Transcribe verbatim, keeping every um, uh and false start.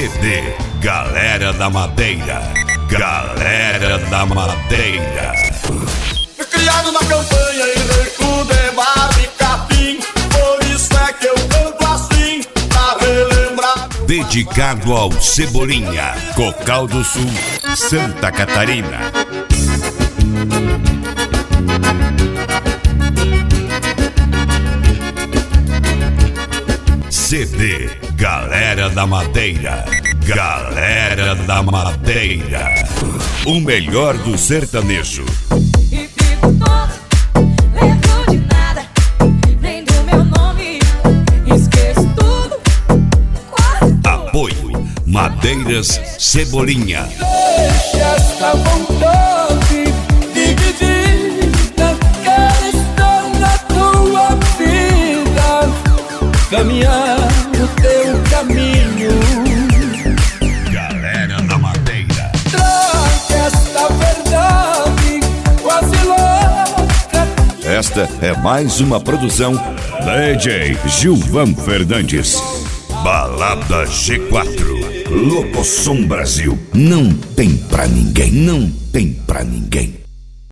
C D Galera da Madeira. Galera da Madeira. Criado na campanha em Recude, Barra e Capim, por isso é que eu canto assim, pra relembrar. Dedicado ao Cebolinha, Cocal do Sul, Santa Catarina. C D Galera da Madeira. Galera da Madeira. O melhor do sertanejo. E fico todo, lembro de nada, nem do meu nome, esqueço tudo, quase tudo. Apoio Madeiras Cebolinha. Deixa esta vontade dividida, quero estar na tua vida, caminhar no teu caminho. Galera da Madeira. Traga esta verdade quase louca. Esta é mais uma produção D J Gilvan Fernandes. Balada G quatro. Locosom Brasil. Não tem pra ninguém. Não tem pra ninguém.